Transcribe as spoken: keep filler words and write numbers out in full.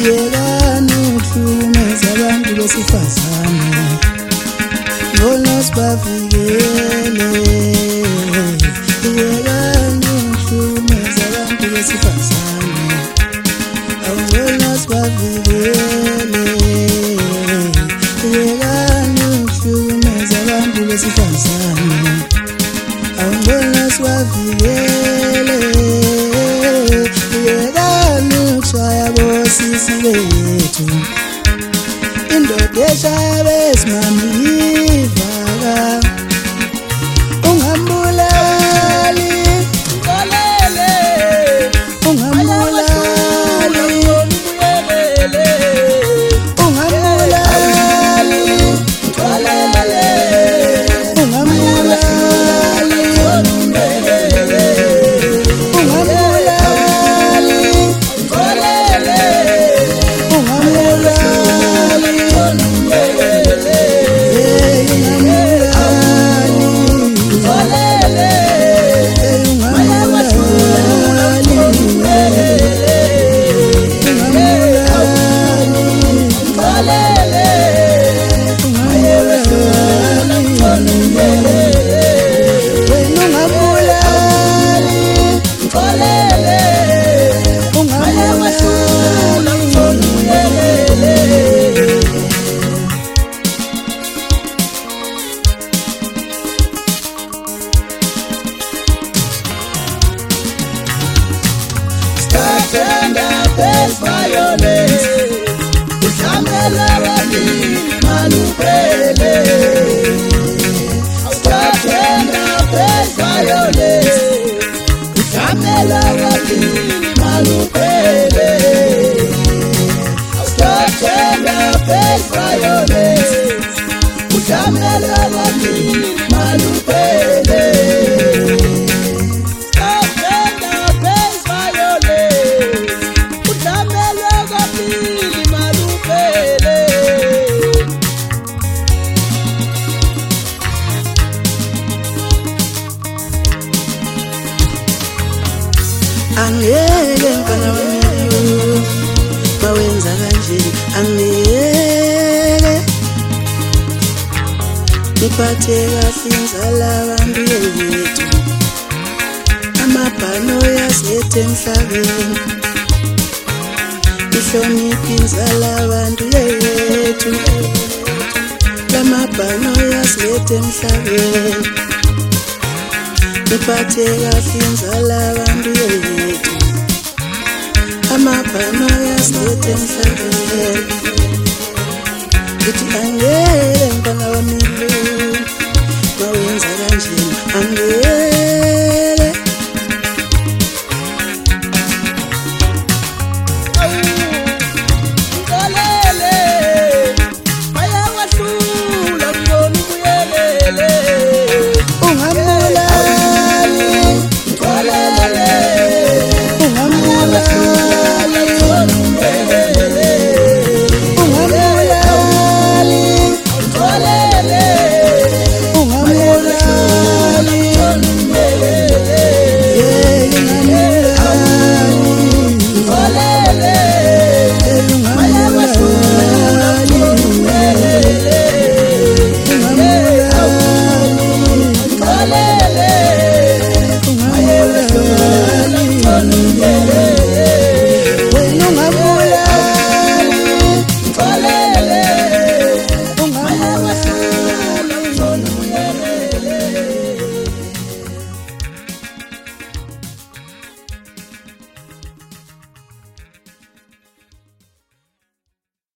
yekani ukuhlukumeza abantu besifazane ngona sibavikele yekani ukuhlukumeza abantu besifazane ngona sibavikele yekani ukuhlukumeza abantu besifazane ngona sibavikele yekani ukushaya bosisi bethu indoda eshaya besimami yivaka ungambulali ngolele ungambulali ubuyelele ungambulali ngolele ungambulali ngolele ungambulali ngolele violence usamela wami malupele Statenda base violence usamela wami malupele Statenda base violence usamela wami malupele angeke mfana wami bawenza kanje angeke niphathe kahle inzala abantu yethu amabhano yasethe emhlabeni ihloniphe inzala abantu yethu lamabhano yasethe emhlabeni niphathe kahle inzala abantu yethu amabhano yasethe emhlabeni ngithi angeke mfana wami bawenza kanjena angeke